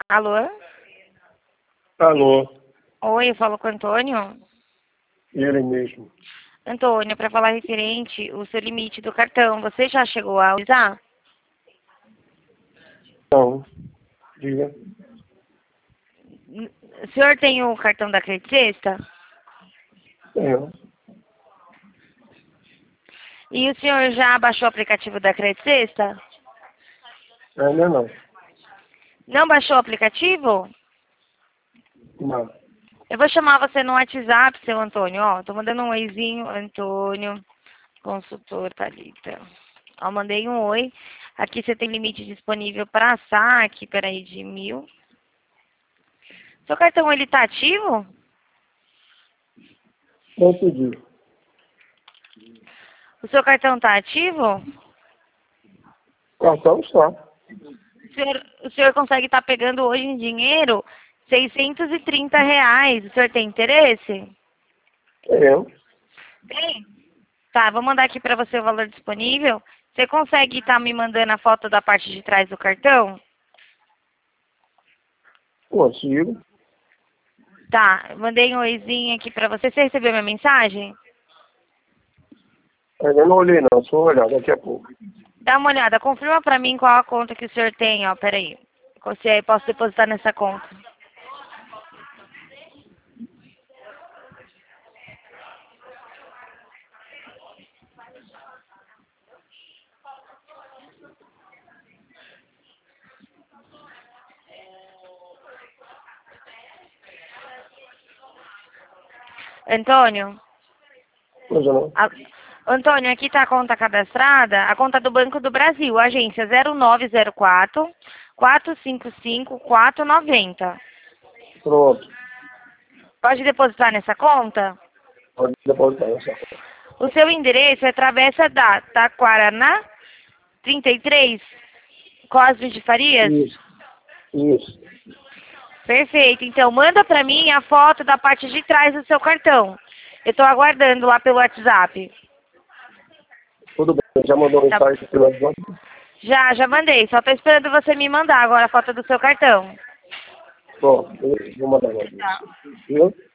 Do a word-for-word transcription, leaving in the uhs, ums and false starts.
Alô? Alô, Oi, eu falo com o Antônio. ele mesmo. Antônio, para falar referente o seu limite do cartão, você já chegou a usar? Não, diga. O senhor tem o cartão da Credit Sexta? Tenho. E o senhor já baixou o aplicativo da Credit Sexta? Ainda não. Não baixou o aplicativo? Não. Eu vou chamar você no WhatsApp, seu Antônio. Ó, tô mandando um oizinho, Antônio, consultor Thalita. Ó, mandei um oi. Aqui você tem limite disponível para saque, peraí, de mil. Seu cartão, ele tá ativo? Não pedi. O seu cartão tá ativo? Cartão só. O senhor, o senhor consegue estar pegando hoje em dinheiro seiscentos e trinta reais. O senhor tem interesse? Tenho. Tem. Tá, vou mandar aqui para você o valor disponível. Você consegue estar me mandando a foto da parte de trás do cartão? Consigo. Tá, eu mandei um oizinho aqui para você. Você recebeu minha mensagem? Ainda não olhei não, só vou olhar daqui a pouco. Dá uma olhada, confirma para mim qual a conta que o senhor tem, ó, peraí. Se eu posso depositar nessa conta. Antônio? Pois não. A... Antônio, aqui está a conta cadastrada, a conta do Banco do Brasil, agência zero nove zero quatro, quatro cinco cinco, quatro nove zero. Pronto. Pode depositar nessa conta? Pode depositar essa conta. O seu endereço é Travessa da Taquaraná, trinta e três, Cosme de Farias? Isso. Isso. Perfeito. Então, manda para mim a foto da parte de trás do seu cartão. Eu estou aguardando lá pelo WhatsApp. Tudo bem. Já mandou Tá. mensagem pelo WhatsApp? Já, já mandei. Só estou esperando você me mandar agora a foto do seu cartão. Pronto. Eu vou mandar agora. Tá. Viu?